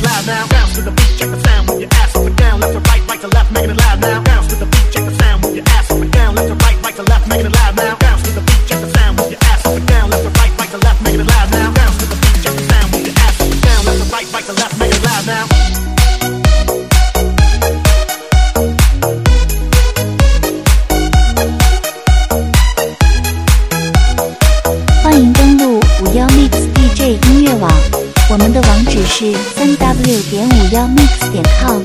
it loud now. Bounce to the beat, check the sound, move your ass up and down, left to right, right to left, making it loud now. Bounce to the beat, check the sound, move your ass up and down, left to right, right to left, making it loud now. Bounce to the beat, check the sound, move your ass up and down, left to right, right to left, making it loud now. Bounce to the beat, check the sound, move your ass up and down, left to right, right to left, making it loud now. 欢迎登录51mix DJ 音乐网，我们的网址是3w.51mix.com。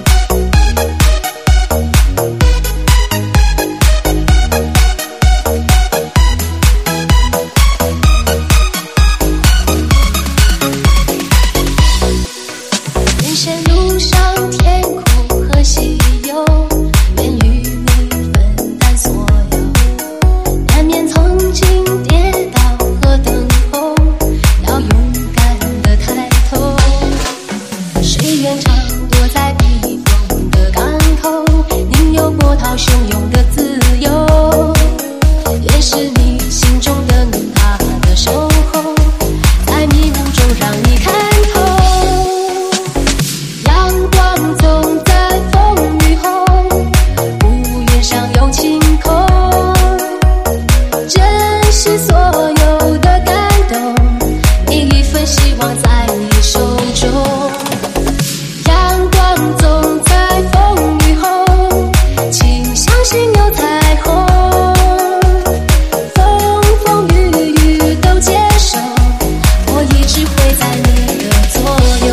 人生路上甜苦和喜忧，愿与你分担所有。难免曾经跌倒和等候，要勇敢地抬头。谁愿常躲在避风的港口，宁有波涛汹涌的自由。愿是你心中的他的守候，在迷雾中让你看透。阳光总在风雨后，乌云上有晴空。珍惜所有的感动，每一份希望在你手中。阳光总在风雨后，请相信有彩虹。风风雨雨都接受，我一直会在你的左右。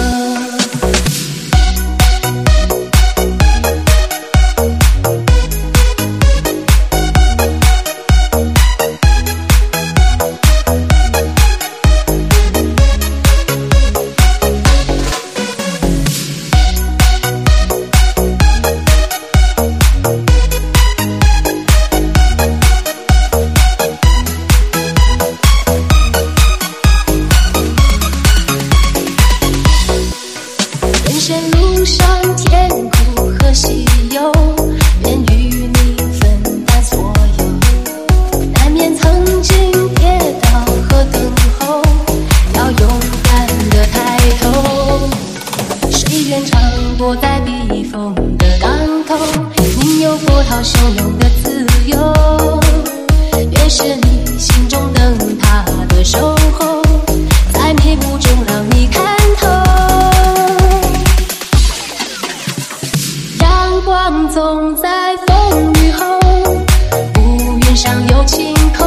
人生路上甜苦和喜忧，愿与你分担所有。难免曾经跌倒和等候，要勇敢地抬头。谁愿常躲在避风的港口，宁有波涛汹涌的自由。愿是你心中灯塔的守候，在迷雾中让你看透。阳光总在风雨后，乌云上有晴空。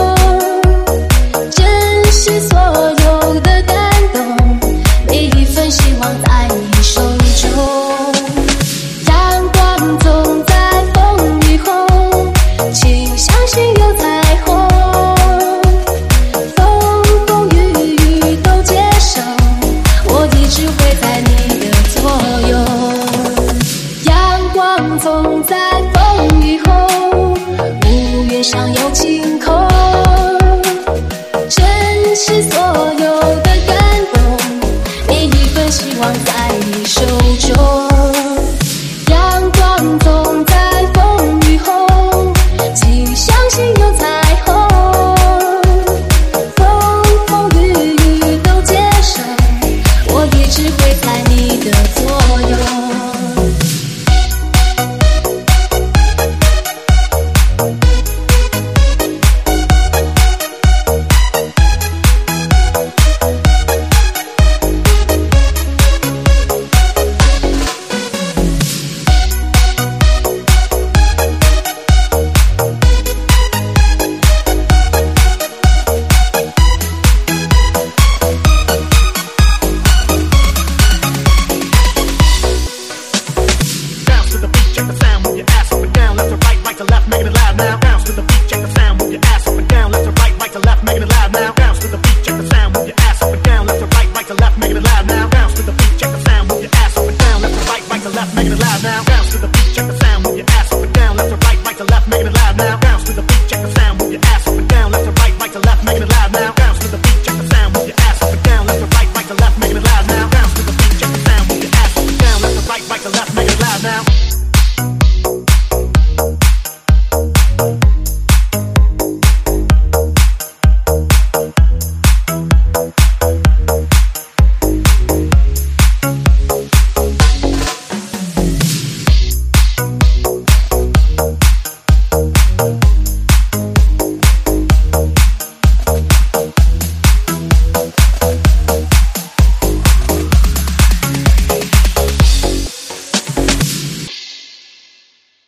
珍惜所有的感动，每一份希望在你手中。阳光总在风雨后，请相信有彩虹。风风雨雨都接受，我一直会在你的左右。阳光总在风雨后，乌云上有晴空。珍惜所有的感动，每一份希望在你手中。